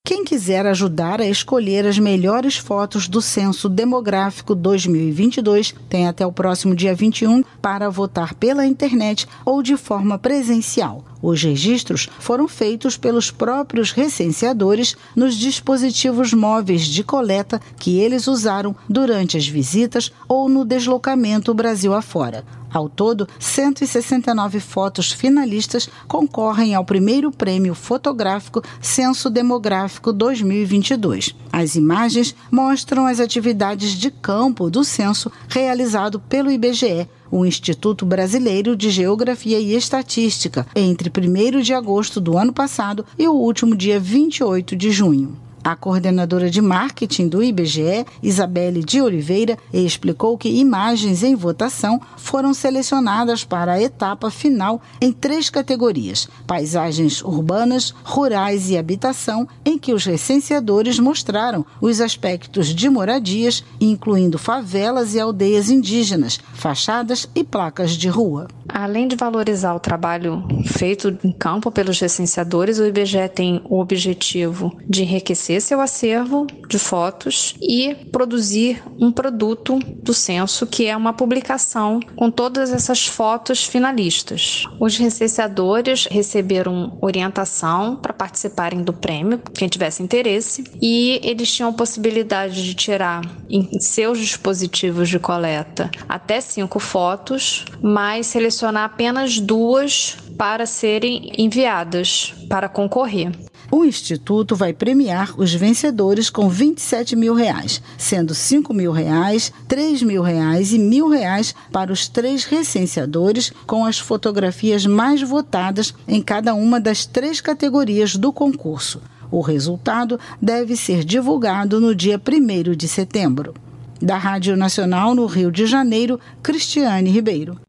Quem quiser ajudar a escolher as melhores fotos do Censo Demográfico 2022 tem até o próximo dia 21 para votar pela internet ou de forma presencial. Os registros foram feitos pelos próprios recenseadores nos dispositivos móveis de coleta que eles usaram durante as visitas ou no deslocamento Brasil afora. Ao todo, 169 fotos finalistas concorrem ao primeiro prêmio fotográfico Censo Demográfico 2022. As imagens mostram as atividades de campo do censo realizado pelo IBGE, o Instituto Brasileiro de Geografia e Estatística, entre 1º de agosto do ano passado e o último dia 28 de junho. A coordenadora de marketing do IBGE, Isabelle de Oliveira, explicou que imagens em votação foram selecionadas para a etapa final em 3 categorias: paisagens urbanas, rurais e habitação, em que os recenseadores mostraram os aspectos de moradias, incluindo favelas e aldeias indígenas, fachadas e placas de rua. Além de valorizar o trabalho feito em campo pelos recenseadores, o IBGE tem o objetivo de enriquecer seu acervo de fotos e produzir um produto do censo, que é uma publicação com todas essas fotos finalistas. Os recenseadores receberam orientação para participarem do prêmio, quem tivesse interesse, e eles tinham a possibilidade de tirar em seus dispositivos de coleta até 5 fotos, mas selecionar apenas 2 para serem enviadas para concorrer. O Instituto vai premiar os vencedores com R$27 mil, sendo R$5 mil, R$3 mil e R$1.000 para os 3 recenseadores com as fotografias mais votadas em cada uma das 3 categorias do concurso. O resultado deve ser divulgado no dia 1º de setembro. Da Rádio Nacional no Rio de Janeiro, Cristiane Ribeiro.